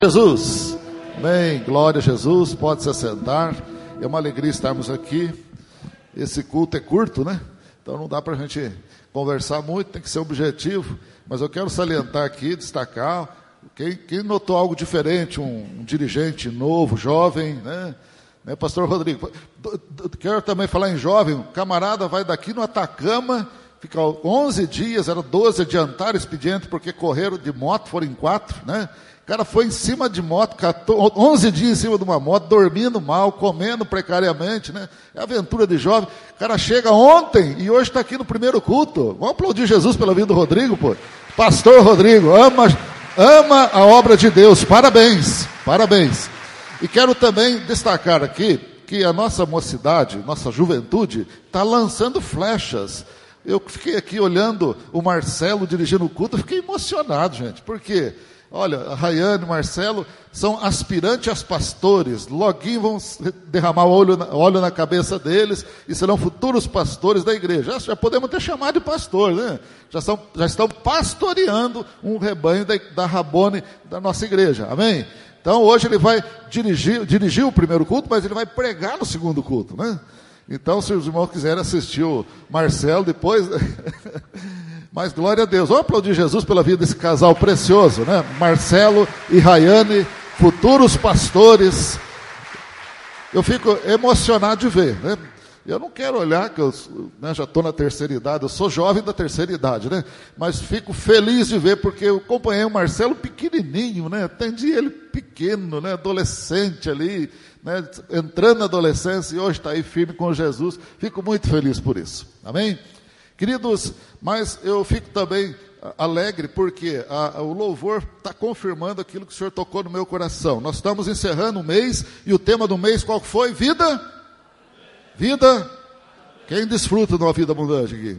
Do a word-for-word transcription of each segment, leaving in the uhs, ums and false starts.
Jesus, amém, glória a Jesus, pode se assentar, é uma alegria estarmos aqui. Esse culto é curto, né? Então não dá para a gente conversar muito, tem que ser objetivo, mas eu quero salientar aqui, destacar, quem, quem notou algo diferente, um, um dirigente novo, jovem, né? né? Pastor Rodrigo, quero também falar em jovem, o camarada vai daqui no Atacama, fica onze dias, era doze, adiantaram o expediente porque correram de moto, foram em quatro, né? O cara foi em cima de moto, onze dias em cima de uma moto, dormindo mal, comendo precariamente, né? É aventura de jovem. O cara chega ontem e hoje está aqui no primeiro culto. Vamos aplaudir Jesus pela vida do Rodrigo, pô. Pastor Rodrigo, ama, ama a obra de Deus. Parabéns, parabéns. E quero também destacar aqui que a nossa mocidade, nossa juventude, está lançando flechas. Eu fiquei aqui olhando o Marcelo dirigindo o culto, eu fiquei emocionado, gente. Por quê? Olha, a Rayane e o Marcelo são aspirantes a pastores, loguinho vão derramar óleo na, óleo na cabeça deles e serão futuros pastores da igreja. Já, já podemos ter chamado de pastor, né? Já, são, já estão pastoreando um rebanho da, da Rabone da nossa igreja, amém? Então hoje ele vai dirigir, dirigir o primeiro culto, mas ele vai pregar no segundo culto, né? Então se os irmãos quiserem assistir o Marcelo depois... Mas glória a Deus, vamos aplaudir Jesus pela vida desse casal precioso, né? Marcelo e Rayane, futuros pastores. Eu fico emocionado de ver, né? Eu não quero olhar, que eu né, já estou na terceira idade, eu sou jovem da terceira idade, né? Mas fico feliz de ver, porque eu acompanhei o Marcelo pequenininho, né? Atendi ele pequeno, né? Adolescente ali, né? Entrando na adolescência e hoje está aí firme com Jesus. Fico muito feliz por isso, amém? Queridos, mas eu fico também alegre porque a, a, o louvor está confirmando aquilo que o Senhor tocou no meu coração. Nós estamos encerrando o mês e o tema do mês qual foi? Vida? Vida? Quem desfruta de uma vida abundante aqui?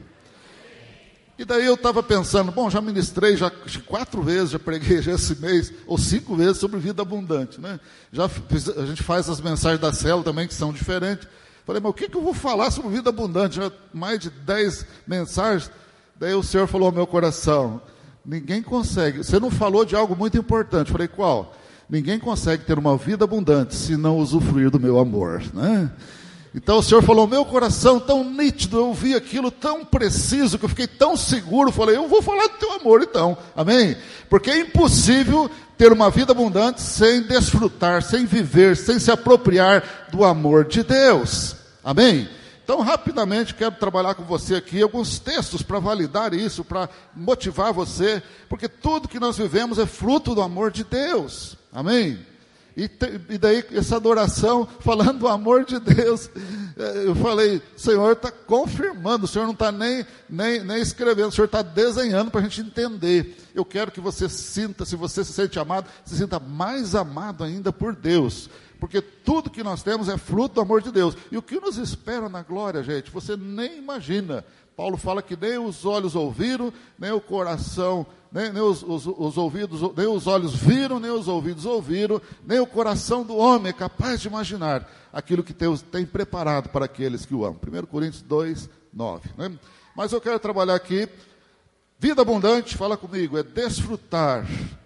E daí eu estava pensando, bom, já ministrei já quatro vezes, já preguei já esse mês, ou cinco vezes sobre vida abundante, né? Já fiz, a gente faz as mensagens da célula também que são diferentes. Falei, mas o que, que eu vou falar sobre vida abundante? Já mais de dez mensagens. Daí o Senhor falou ao meu coração, ninguém consegue, você não falou de algo muito importante. Falei, qual? Ninguém consegue ter uma vida abundante se não usufruir do meu amor, né? Então o Senhor falou, meu coração tão nítido, eu vi aquilo tão preciso, que eu fiquei tão seguro. Falei, eu vou falar do teu amor então, amém? Porque é impossível ter uma vida abundante sem desfrutar, sem viver, sem se apropriar do amor de Deus, amém? Então rapidamente quero trabalhar com você aqui alguns textos para validar isso, para motivar você, porque tudo que nós vivemos é fruto do amor de Deus, amém? E, te, e daí essa adoração, falando do amor de Deus, eu falei, o Senhor está confirmando, o Senhor não está nem, nem, nem escrevendo, o Senhor está desenhando para a gente entender. Eu quero que você sinta, se você se sente amado, se sinta mais amado ainda por Deus, porque tudo que nós temos é fruto do amor de Deus. E o que nos espera na glória, gente, você nem imagina. Paulo fala que nem os olhos ouviram, nem o coração, nem, nem os, os, os ouvidos, nem os olhos viram, nem os ouvidos ouviram, nem o coração do homem é capaz de imaginar aquilo que Deus tem preparado para aqueles que o amam. primeira Coríntios dois, nove. Né? Mas eu quero trabalhar aqui, vida abundante, fala comigo, é desfrutar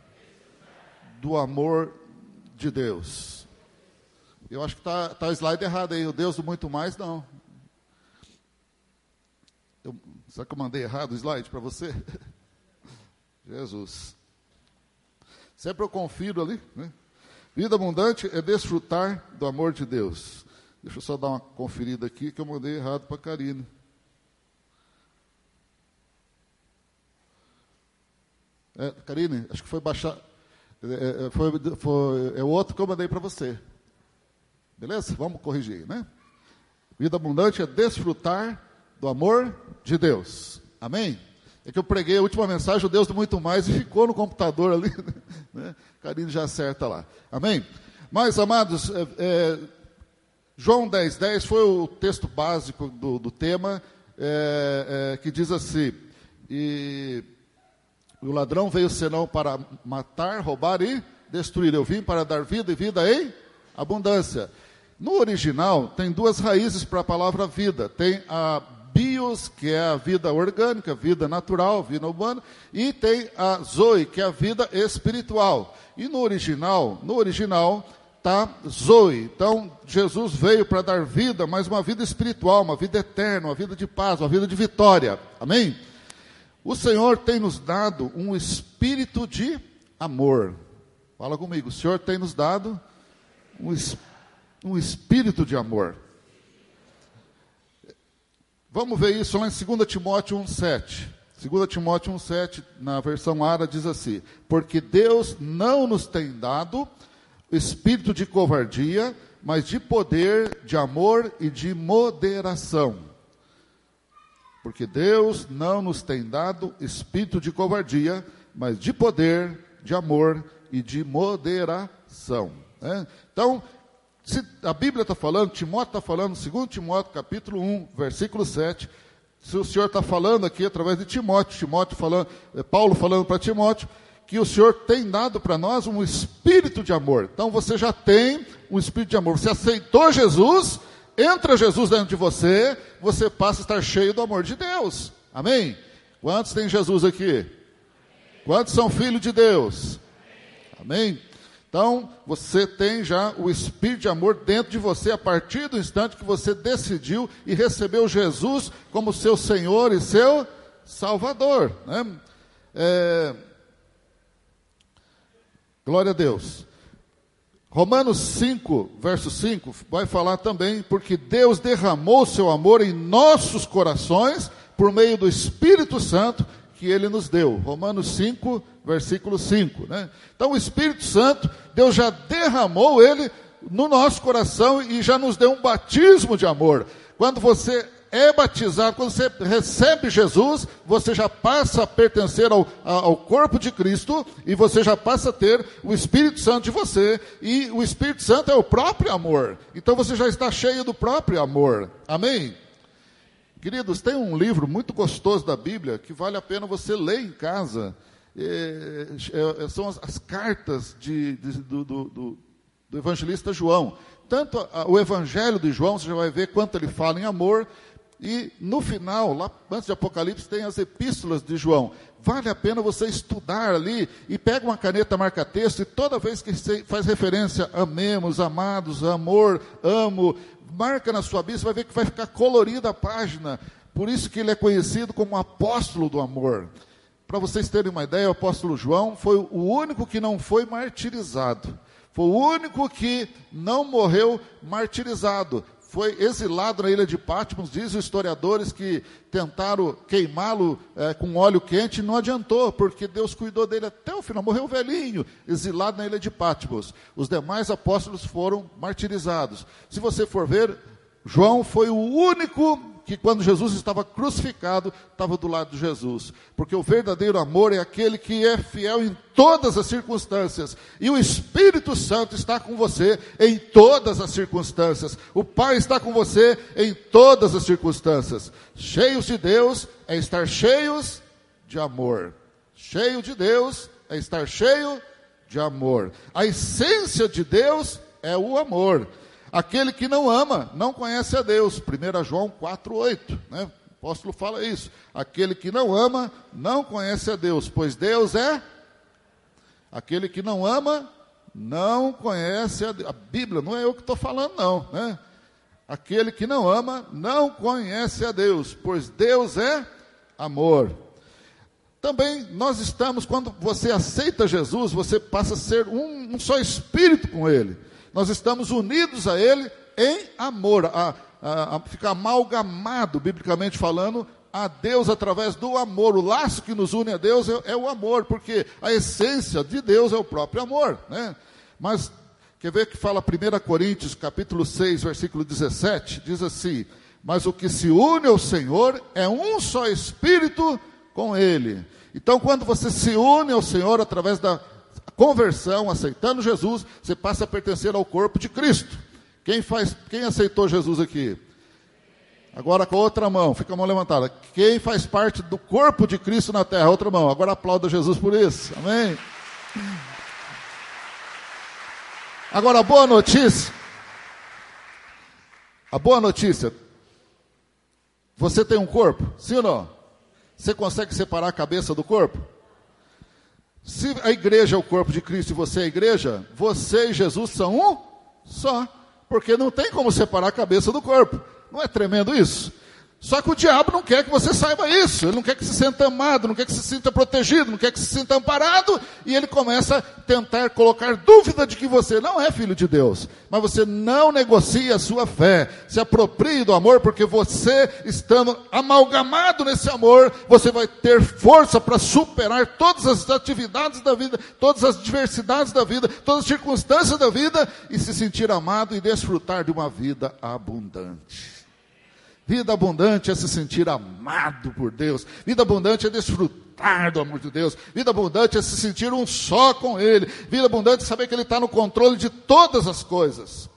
do amor de Deus. Eu acho que está tá o slide errado aí, o Deus do muito mais, não. Eu, será que eu mandei errado o slide para você? Jesus. Sempre eu confiro ali, né? Vida abundante é desfrutar do amor de Deus. Deixa eu só dar uma conferida aqui, que eu mandei errado para a Karine. É, Karine, acho que foi baixar. É, foi, foi, é o outro que eu mandei para você. Beleza? Vamos corrigir, né? Vida abundante é desfrutar do amor de Deus. Amém? É que eu preguei a última mensagem, o Deus do muito mais, e ficou no computador ali, né? Karine já acerta lá. Amém? Mas, amados, é, é, João dez, dez foi o texto básico do, do tema, é, é, que diz assim, e o ladrão veio senão para matar, roubar e destruir. Eu vim para dar vida e vida em abundância. No original, tem duas raízes para a palavra vida. Tem a bios, que é a vida orgânica, vida natural, vida humana, e tem a zoe, que é a vida espiritual. E no original, no original está zoe. Então, Jesus veio para dar vida, mas uma vida espiritual, uma vida eterna, uma vida de paz, uma vida de vitória. Amém? O Senhor tem nos dado um espírito de amor. Fala comigo, o Senhor tem nos dado um, um espírito de amor. Vamos ver isso lá em dois Timóteo um, sete. dois Timóteo um, sete, na versão Ara, diz assim: porque Deus não nos tem dado espírito de covardia, mas de poder, de amor e de moderação. Porque Deus não nos tem dado espírito de covardia, mas de poder, de amor e de moderação. Né? Então, se a Bíblia está falando, Timóteo está falando, segundo Timóteo, capítulo um, versículo sete, se o Senhor está falando aqui através de Timóteo, Timóteo falando, Paulo falando para Timóteo, que o Senhor tem dado para nós um espírito de amor. Então você já tem um espírito de amor. Você aceitou Jesus, entra Jesus dentro de você, você passa a estar cheio do amor de Deus. Amém? Quantos tem Jesus aqui? Quantos são filhos de Deus? Amém? Então, você tem já o espírito de amor dentro de você a partir do instante que você decidiu e recebeu Jesus como seu Senhor e seu Salvador. Né? É... Glória a Deus. Romanos cinco, verso cinco, vai falar também, porque Deus derramou seu amor em nossos corações por meio do Espírito Santo que Ele nos deu. Romanos cinco, versículo cinco. Né? Então o Espírito Santo, Deus já derramou Ele no nosso coração e já nos deu um batismo de amor. Quando você é batizado, quando você recebe Jesus, você já passa a pertencer ao, ao corpo de Cristo e você já passa a ter o Espírito Santo de você, e o Espírito Santo é o próprio amor. Então você já está cheio do próprio amor. Amém? Queridos, tem um livro muito gostoso da Bíblia que vale a pena você ler em casa. É, é, são as, as cartas de, de, do, do, do, do evangelista João. Tanto a, o evangelho de João, você já vai ver quanto ele fala em amor. E no final, lá antes de Apocalipse, tem as epístolas de João. Vale a pena você estudar ali e pega uma caneta marca-texto e toda vez que você faz referência, amemos, amados, amor, amo, marca na sua Bíblia, você vai ver que vai ficar colorida a página. Por isso que ele é conhecido como apóstolo do amor. Para vocês terem uma ideia, o apóstolo João foi o único que não foi martirizado. Foi o único que não morreu martirizado. Foi exilado na ilha de Patmos. Diz os historiadores que tentaram queimá-lo é, com óleo quente e não adiantou, porque Deus cuidou dele até o final. Morreu velhinho, exilado na ilha de Patmos. Os demais apóstolos foram martirizados. Se você for ver, João foi o único que quando Jesus estava crucificado, estava do lado de Jesus. Porque o verdadeiro amor é aquele que é fiel em todas as circunstâncias. E o Espírito Santo está com você em todas as circunstâncias. O Pai está com você em todas as circunstâncias. Cheios de Deus é estar cheios de amor. Cheio de Deus é estar cheio de amor. A essência de Deus é o amor. Aquele que não ama, não conhece a Deus. primeiro João quatro, oito. Né? O apóstolo fala isso. Aquele que não ama, não conhece a Deus. Pois Deus é... Aquele que não ama, não conhece a Deus. A Bíblia, não é eu que estou falando, não. Né? Aquele que não ama, não conhece a Deus. Pois Deus é amor. Também nós estamos, quando você aceita Jesus, você passa a ser um, um só espírito com Ele. Nós estamos unidos a Ele em amor, a, a, a ficar amalgamado, biblicamente falando, a Deus através do amor. O laço que nos une a Deus é, é o amor, porque a essência de Deus é o próprio amor. Né? Mas, quer ver que fala primeira Coríntios, capítulo seis, versículo dezessete, diz assim: mas o que se une ao Senhor é um só espírito com Ele. Então, quando você se une ao Senhor através da conversão, aceitando Jesus, você passa a pertencer ao corpo de Cristo. Quem, faz, quem aceitou Jesus aqui? Agora com a outra mão, fica a mão levantada. Quem faz parte do corpo de Cristo na terra? Outra mão. Agora aplauda Jesus por isso. Amém? Agora a boa notícia. A boa notícia. Você tem um corpo? Sim ou não? Você consegue separar a cabeça do corpo? Se a igreja é o corpo de Cristo e você é a igreja, você e Jesus são um só. Porque não tem como separar a cabeça do corpo. Não é tremendo isso? Só que o diabo não quer que você saiba isso. Ele não quer que se sinta amado, não quer que se sinta protegido, não quer que se sinta amparado. E ele começa a tentar colocar dúvida de que você não é filho de Deus. Mas você não negocia a sua fé. Se aproprie do amor, porque você, estando amalgamado nesse amor, você vai ter força para superar todas as atividades da vida, todas as diversidades da vida, todas as circunstâncias da vida, e se sentir amado e desfrutar de uma vida abundante. Vida abundante é se sentir amado por Deus. Vida abundante é desfrutar do amor de Deus. Vida abundante é se sentir um só com Ele. Vida abundante é saber que Ele está no controle de todas as coisas.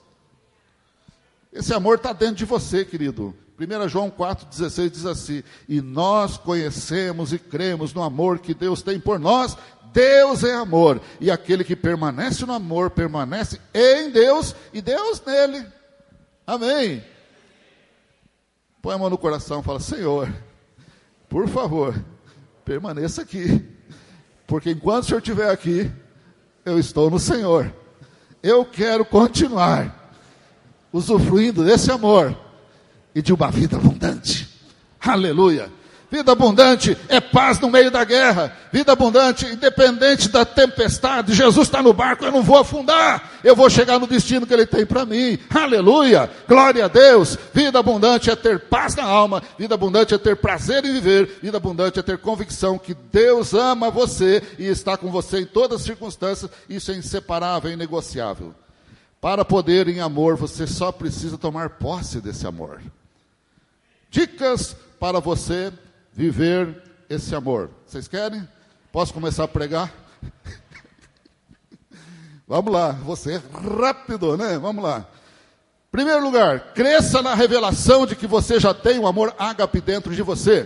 Esse amor está dentro de você, querido. primeiro João quatro, dezesseis diz assim: e nós conhecemos e cremos no amor que Deus tem por nós. Deus é amor. E aquele que permanece no amor, permanece em Deus e Deus nele. Amém. Põe a mão no coração e fala: Senhor, por favor, permaneça aqui. Porque enquanto o Senhor estiver aqui, eu estou no Senhor. Eu quero continuar usufruindo desse amor e de uma vida abundante. Aleluia. Vida abundante é paz no meio da guerra. Vida abundante, independente da tempestade. Jesus está no barco, eu não vou afundar. Eu vou chegar no destino que Ele tem para mim. Aleluia, glória a Deus. Vida abundante é ter paz na alma. Vida abundante é ter prazer em viver. Vida abundante é ter convicção que Deus ama você e está com você em todas as circunstâncias. Isso é inseparável, é inegociável. Para poder em amor, você só precisa tomar posse desse amor. Dicas para você viver esse amor. Vocês querem? Posso começar a pregar? Vamos lá, você é rápido, né? Vamos lá. Primeiro lugar, cresça na revelação de que você já tem o amor ágape dentro de você.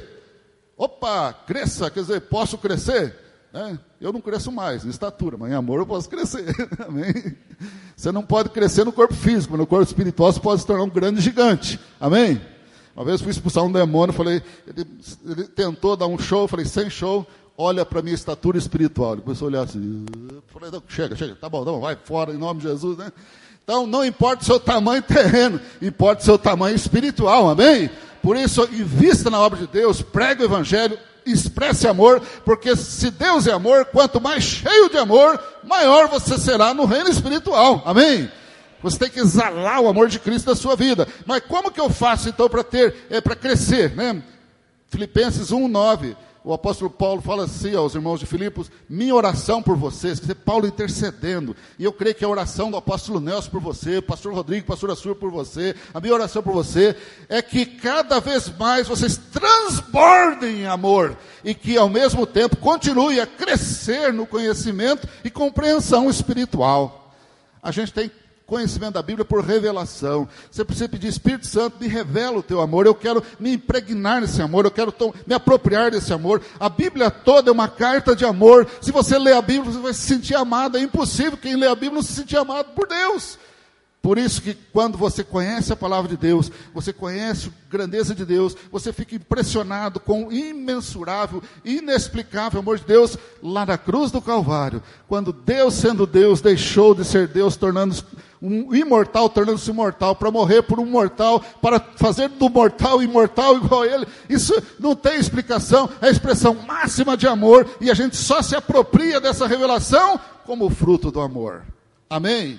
Opa, cresça, quer dizer, posso crescer? É, eu não cresço mais em estatura, mas em amor eu posso crescer. Amém? Você não pode crescer no corpo físico, mas no corpo espiritual você pode se tornar um grande gigante. Amém? Uma vez fui expulsar um demônio, falei, ele, ele tentou dar um show, eu falei, sem show, olha para a minha estatura espiritual. Ele começou a olhar assim, falei, não, chega, chega, tá bom, tá bom, vai fora, em nome de Jesus, né? Então, não importa o seu tamanho terreno, importa o seu tamanho espiritual, amém? Por isso, invista na obra de Deus, pregue o evangelho, expresse amor, porque se Deus é amor, quanto mais cheio de amor, maior você será no reino espiritual, amém? Você tem que exalar o amor de Cristo na sua vida. Mas como que eu faço então para ter, é, para crescer, né? Filipenses um, nove, o apóstolo Paulo fala assim aos irmãos de Filipos: minha oração por vocês, quer dizer, Paulo intercedendo, e eu creio que a oração do apóstolo Nelson por você, pastor Rodrigo, pastor Assur por você, a minha oração por você, é que cada vez mais vocês transbordem em amor, e que ao mesmo tempo continue a crescer no conhecimento e compreensão espiritual. A gente tem conhecimento da Bíblia por revelação. Você precisa pedir: Espírito Santo, me revela o teu amor, eu quero me impregnar nesse amor, eu quero tom, me apropriar desse amor. A Bíblia toda é uma carta de amor. Se você lê a Bíblia, você vai se sentir amado. É impossível quem lê a Bíblia não se sentir amado por Deus. Por isso que quando você conhece a palavra de Deus, você conhece a grandeza de Deus, você fica impressionado com o imensurável, inexplicável amor de Deus lá na cruz do Calvário. Quando Deus, sendo Deus, deixou de ser Deus, tornando-se um imortal, tornando-se mortal, para morrer por um mortal, para fazer do mortal imortal igual a Ele. Isso não tem explicação, é a expressão máxima de amor, e a gente só se apropria dessa revelação como fruto do amor. Amém?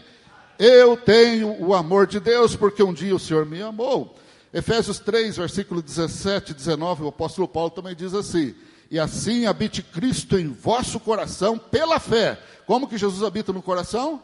Eu tenho o amor de Deus, porque um dia o Senhor me amou. Efésios três, versículo dezessete e dezenove, o apóstolo Paulo também diz assim: e assim habite Cristo em vosso coração pela fé. Como que Jesus habita no coração?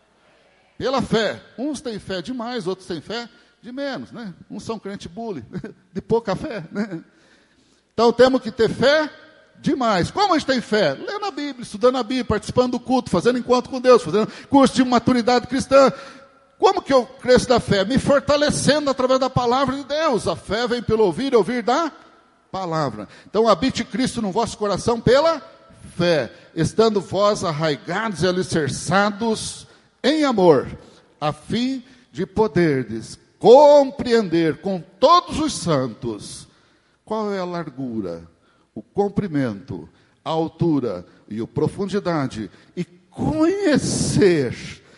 Pela fé. Uns têm fé demais, outros têm fé de menos, né? Uns são crente bully, de pouca fé, né? Então temos que ter fé demais. Como a gente tem fé? Lendo a Bíblia, estudando a Bíblia, participando do culto, fazendo encontro com Deus, fazendo curso de maturidade cristã. Como que eu cresço da fé? Me fortalecendo através da palavra de Deus. A fé vem pelo ouvir, ouvir da palavra. Então habite Cristo no vosso coração pela fé, estando vós arraigados e alicerçados em amor, a fim de poderdes compreender com todos os santos Qual é a largura, o comprimento, a altura e a profundidade? E conhecer,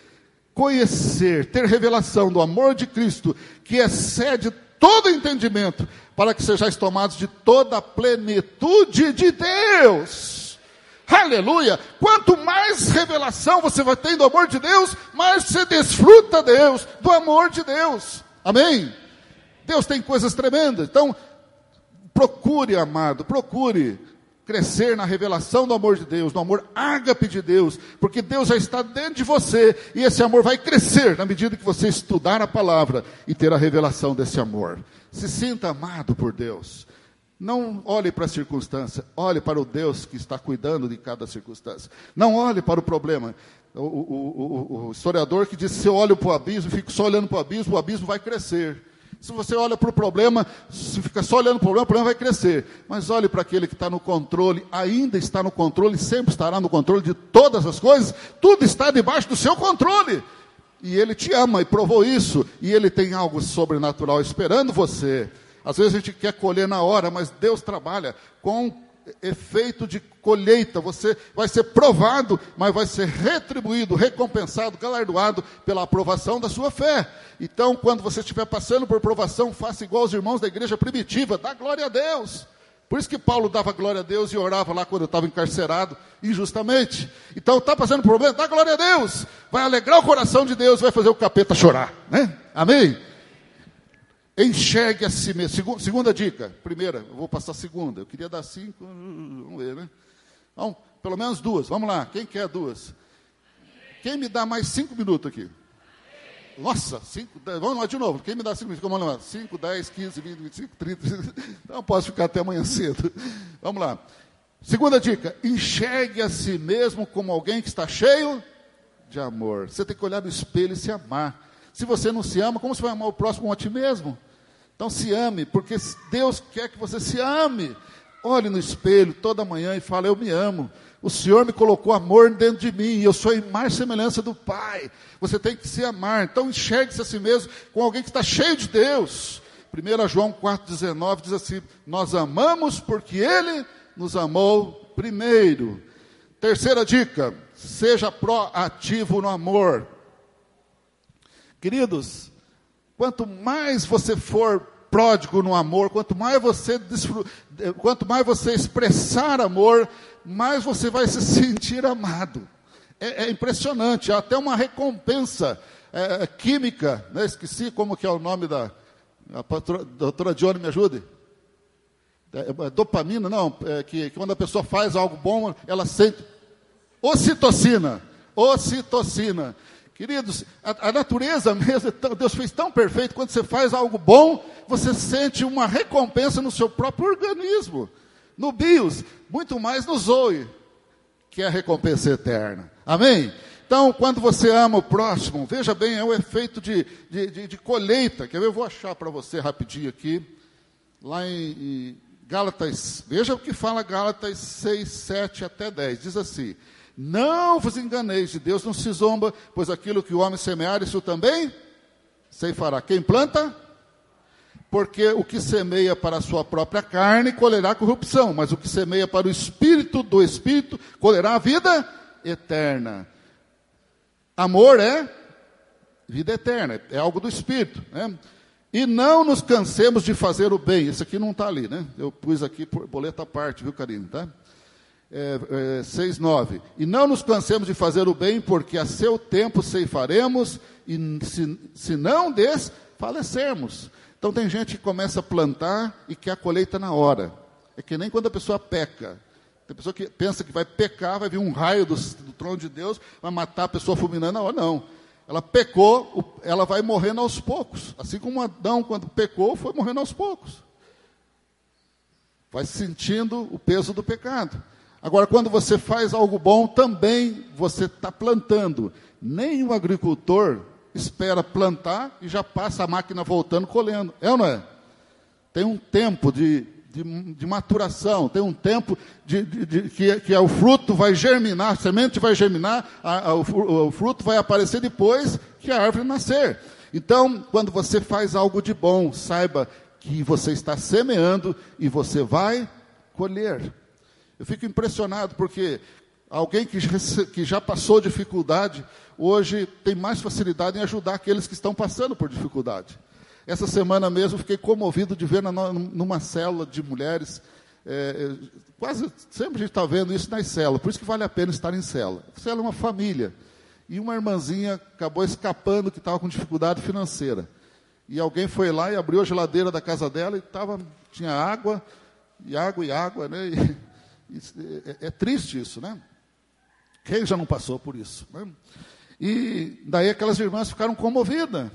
conhecer, ter revelação do amor de Cristo, que excede todo entendimento, para que sejais tomados de toda a plenitude de Deus. Aleluia! Quanto mais revelação você vai ter do amor de Deus, mais você desfruta Deus, do amor de Deus. Amém? Deus tem coisas tremendas. Então, procure, amado, procure crescer na revelação do amor de Deus, no amor ágape de Deus, porque Deus já está dentro de você, e esse amor vai crescer na medida que você estudar a palavra e ter a revelação desse amor. Se sinta amado por Deus. Não olhe para a circunstância, olhe para o Deus que está cuidando de cada circunstância. Não olhe para o problema. O, o, o, o historiador que diz, se eu olho para o abismo, fico só olhando para o abismo, o abismo vai crescer. Se você olha para o problema, se fica só olhando para o problema, o problema vai crescer. Mas olhe para aquele que está no controle, ainda está no controle, sempre estará no controle de todas as coisas. Tudo está debaixo do seu controle. E Ele te ama e provou isso. E Ele tem algo sobrenatural esperando você. Às vezes a gente quer colher na hora, mas Deus trabalha com efeito de colheita. Você vai ser provado, mas vai ser retribuído, recompensado, galardoado pela aprovação da sua fé. Então, quando você estiver passando por provação, faça igual os irmãos da igreja primitiva, dá glória a Deus. Por isso que Paulo dava glória a Deus e orava lá quando eu estava encarcerado, injustamente. Então, está passando por problema, dá glória a Deus. Vai alegrar o coração de Deus, vai fazer o capeta chorar, né? Amém? Enxergue a si mesmo. Segunda, segunda dica. Primeira, eu vou passar a segunda. Eu queria dar cinco, vamos ver, né? Então, pelo menos duas. Vamos lá, quem quer duas? Quem me dá mais cinco minutos aqui? Nossa, cinco, dez, vamos lá de novo. Quem me dá cinco minutos? Vamos lá. cinco, dez, quinze, vinte, vinte e cinco, trinta. Não posso ficar até amanhã cedo. Vamos lá. Segunda dica. Enxergue a si mesmo como alguém que está cheio de amor. Você tem que olhar no espelho e se amar. Se você não se ama, como você vai amar o próximo a ti mesmo? Então se ame, porque Deus quer que você se ame. Olhe no espelho toda manhã e fale, eu me amo. O Senhor me colocou amor dentro de mim, e eu sou a imagem e semelhança do Pai. Você tem que se amar. Então enxergue-se a si mesmo com alguém que está cheio de Deus. primeira João quatro, dezenove diz assim, nós amamos porque Ele nos amou primeiro. Terceira dica, seja proativo no amor. Queridos, quanto mais você for pródigo no amor, quanto mais você, desfru... quanto mais você expressar amor, mais você vai se sentir amado. É, é impressionante, há até uma recompensa é, química, né? Esqueci como que é o nome da... A patrona, a doutora Dione, me ajude? É, é, dopamina, não, é que, que quando a pessoa faz algo bom, ela sente... Ocitocina, ocitocina. Queridos, a, a natureza mesmo, Deus fez tão perfeito, quando você faz algo bom, você sente uma recompensa no seu próprio organismo. No bios, muito mais no zoe, que é a recompensa eterna. Amém? Então, quando você ama o próximo, veja bem, é o efeito de, de, de, de colheita. Quer ver? Eu vou achar para você rapidinho aqui, lá em, em Gálatas, veja o que fala Gálatas seis, sete até dez, diz assim, não vos enganeis, de Deus não se zomba, pois aquilo que o homem semear, isso também ceifará. Quem planta? Porque o que semeia para a sua própria carne, colherá corrupção, mas o que semeia para o Espírito do Espírito, colherá a vida eterna. Amor é vida eterna, é algo do Espírito, né? E não nos cansemos de fazer o bem. Esse aqui não está ali, né? Eu pus aqui por boleta à parte, viu, Karine, tá? É, é, seis, nove. E não nos cansemos de fazer o bem, porque a seu tempo ceifaremos, e se, se não desfalecermos. Então tem gente que começa a plantar e quer a colheita na hora. É que nem quando a pessoa peca. Tem pessoa que pensa que vai pecar, vai vir um raio do, do trono de Deus, vai matar a pessoa fulminando na hora. Não. Ela pecou, ela vai morrendo aos poucos. Assim como Adão, quando pecou, foi morrendo aos poucos. Vai sentindo o peso do pecado. Agora, quando você faz algo bom, também você está plantando. Nem o agricultor espera plantar e já passa a máquina voltando, colhendo. É ou não é? Tem um tempo de, de, de maturação, tem um tempo de, de, de, que, que o fruto vai germinar, a semente vai germinar, a, a, o, o fruto vai aparecer depois que a árvore nascer. Então, quando você faz algo de bom, saiba que você está semeando e você vai colher. Eu fico impressionado porque alguém que já, que já passou dificuldade, hoje tem mais facilidade em ajudar aqueles que estão passando por dificuldade. Essa semana mesmo, fiquei comovido de ver na, numa célula de mulheres, é, quase sempre a gente está vendo isso nas células, por isso que vale a pena estar em célula. Célula é uma família, e uma irmãzinha acabou escapando que estava com dificuldade financeira. E alguém foi lá e abriu a geladeira da casa dela e tava, tinha água, e água e água, né? E, e, é, é triste isso, né? Quem já não passou por isso, né? E daí aquelas irmãs ficaram comovidas.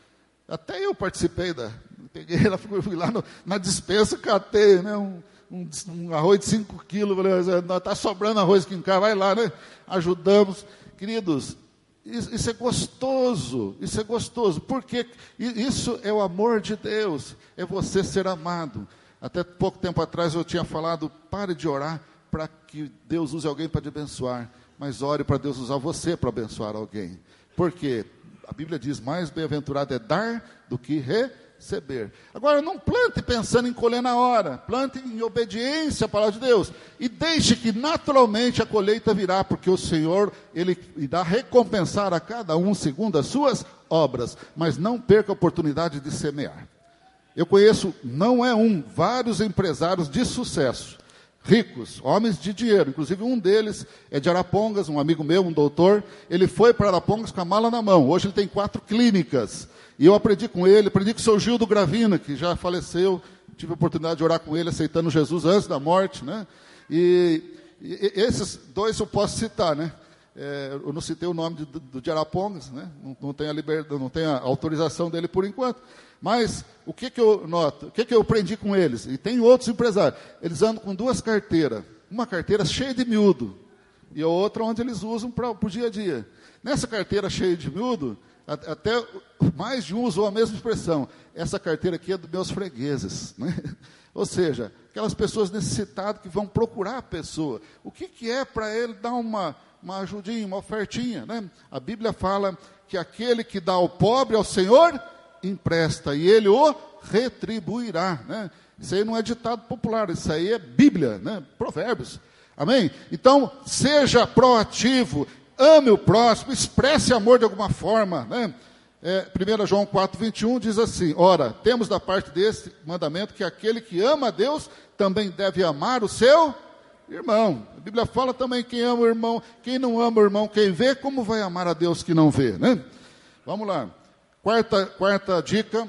Até eu participei da... Peguei, ela fui lá no, na despensa, catei, né, um, um, um arroz de cinco quilos. Falei, está sobrando arroz aqui em casa, vai lá, né? Ajudamos. Queridos, isso, isso é gostoso, isso é gostoso. Porque isso é o amor de Deus, é você ser amado. Até pouco tempo atrás eu tinha falado, pare de orar para que Deus use alguém para te abençoar. Mas ore para Deus usar você para abençoar alguém. Por quê? A Bíblia diz, mais bem-aventurado é dar do que receber. Agora, não plante pensando em colher na hora. Plante em obediência à palavra de Deus. E deixe que naturalmente a colheita virá, porque o Senhor, Ele irá recompensar a cada um segundo as suas obras. Mas não perca a oportunidade de semear. Eu conheço, não é um, vários empresários de sucesso. Ricos, homens de dinheiro, inclusive um deles é de Arapongas, um amigo meu, um doutor, ele foi para Arapongas com a mala na mão, hoje ele tem quatro clínicas, e eu aprendi com ele, aprendi com o seu Gildo Gravina, que já faleceu, tive a oportunidade de orar com ele, aceitando Jesus antes da morte, né? E, e esses dois eu posso citar, né? É, eu não citei o nome de, do, de Arapongas, né? Não, não tenho a liberdade, não tenho a autorização dele por enquanto. Mas o que, que eu noto? O que, que eu aprendi com eles? E tem outros empresários. Eles andam com duas carteiras. Uma carteira cheia de miúdo. E a outra onde eles usam para o dia a dia. Nessa carteira cheia de miúdo, até mais de um usou a mesma expressão. Essa carteira aqui é dos meus fregueses. Né? Ou seja, aquelas pessoas necessitadas que vão procurar a pessoa. O que, que é para ele dar uma, uma ajudinha, uma ofertinha? Né? A Bíblia fala que aquele que dá ao pobre, ao Senhor, empresta, e ele o retribuirá, né? Isso aí não é ditado popular, isso aí é Bíblia, né? Provérbios, amém? Então, seja proativo, ame o próximo, expresse amor de alguma forma, né? É, primeiro João quatro, vinte e um diz assim, ora, temos da parte desse mandamento que aquele que ama a Deus também deve amar o seu irmão. A Bíblia fala também, quem ama o irmão, quem não ama o irmão, quem vê, como vai amar a Deus que não vê, né? Vamos lá. Quarta, quarta dica,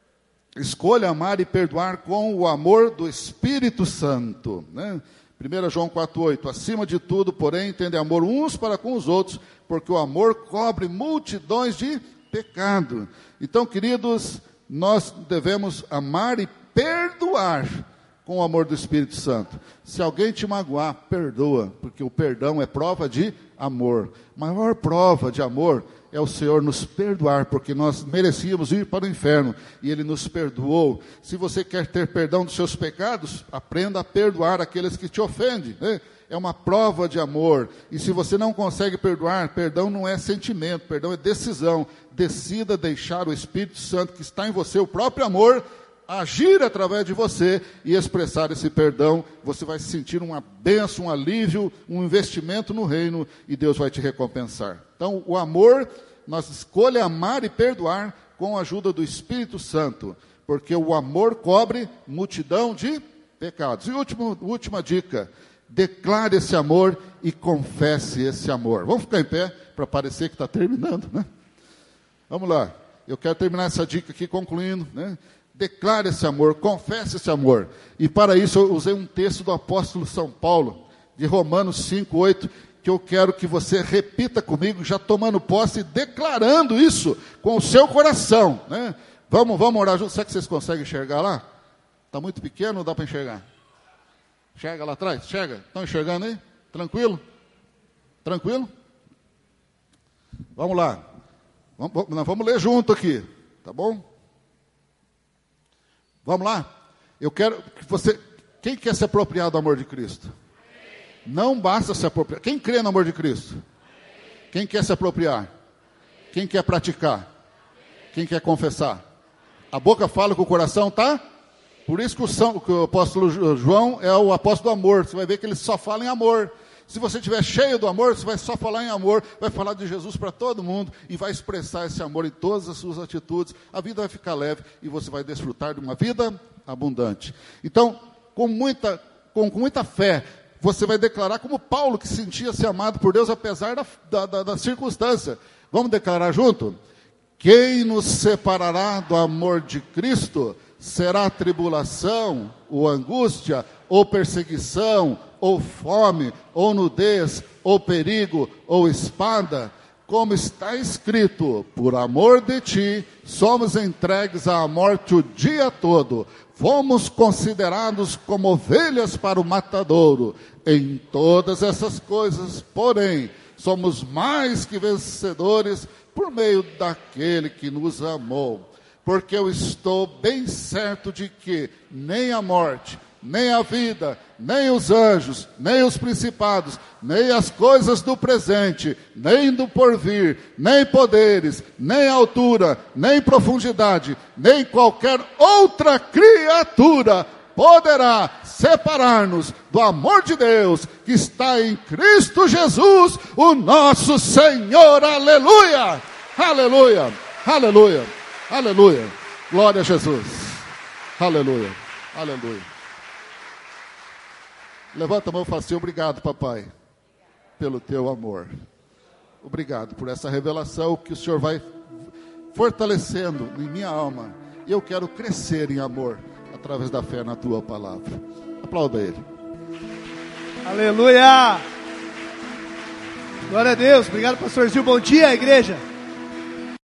escolha amar e perdoar com o amor do Espírito Santo. Né? primeiro João quatro, oito, acima de tudo, porém, tende amor uns para com os outros, porque o amor cobre multidões de pecado. Então, queridos, nós devemos amar e perdoar com o amor do Espírito Santo. Se alguém te magoar, perdoa, porque o perdão é prova de amor. Maior prova de amor é o Senhor nos perdoar, porque nós merecíamos ir para o inferno, e Ele nos perdoou. Se você quer ter perdão dos seus pecados, aprenda a perdoar aqueles que te ofendem, né? É uma prova de amor, e se você não consegue perdoar, perdão não é sentimento, perdão é decisão. Decida deixar o Espírito Santo que está em você, o próprio amor, agir através de você e expressar esse perdão. Você vai sentir uma bênção, um alívio, um investimento no reino, e Deus vai te recompensar. Então, o amor, nós escolhemos amar e perdoar com a ajuda do Espírito Santo, porque o amor cobre multidão de pecados. E último, última dica, declare esse amor e confesse esse amor. Vamos ficar em pé para parecer que está terminando, né? Vamos lá, eu quero terminar essa dica aqui concluindo, né? Declare esse amor, confesse esse amor. E para isso eu usei um texto do apóstolo São Paulo, de Romanos cinco, oito, que eu quero que você repita comigo, já tomando posse e declarando isso com o seu coração, né? Vamos, vamos orar juntos. Será que vocês conseguem enxergar lá? Está muito pequeno ou dá para enxergar? Enxerga lá atrás? Enxerga? Estão enxergando aí? Tranquilo? Tranquilo? Vamos lá. Vamos, nós vamos ler junto aqui, tá bom? Vamos lá? Eu quero que você... Quem quer se apropriar do amor de Cristo? Não basta se apropriar. Quem crê no amor de Cristo? Quem quer se apropriar? Quem quer praticar? Quem quer confessar? A boca fala que o coração está Por isso que o, São, que o apóstolo João é o apóstolo do amor. Você vai ver que ele só fala em amor. Se você estiver cheio do amor, você vai só falar em amor, vai falar de Jesus para todo mundo e vai expressar esse amor em todas as suas atitudes. A vida vai ficar leve e você vai desfrutar de uma vida abundante. Então, com muita, com, com muita fé, você vai declarar como Paulo, que sentia-se amado por Deus apesar da, da, da, da circunstância. Vamos declarar junto? Quem nos separará do amor de Cristo? Será a tribulação, ou angústia, ou perseguição, ou fome, ou nudez, ou perigo, ou espada? Como está escrito, por amor de ti, somos entregues à morte o dia todo. Fomos considerados como ovelhas para o matadouro. Em todas essas coisas, porém, somos mais que vencedores por meio daquele que nos amou. Porque eu estou bem certo de que nem a morte, nem a vida, nem os anjos, nem os principados, nem as coisas do presente, nem do porvir, nem poderes, nem altura, nem profundidade, nem qualquer outra criatura poderá separar-nos do amor de Deus que está em Cristo Jesus, o nosso Senhor. Aleluia! Aleluia! Aleluia! Aleluia! Glória a Jesus! Aleluia! Aleluia! Levanta a mão e fala assim: obrigado, papai, pelo teu amor. Obrigado por essa revelação que o Senhor vai fortalecendo em minha alma. E eu quero crescer em amor através da fé na tua palavra. Aplauda ele. Aleluia! Glória a Deus. Obrigado, pastor Zil. Bom dia, igreja.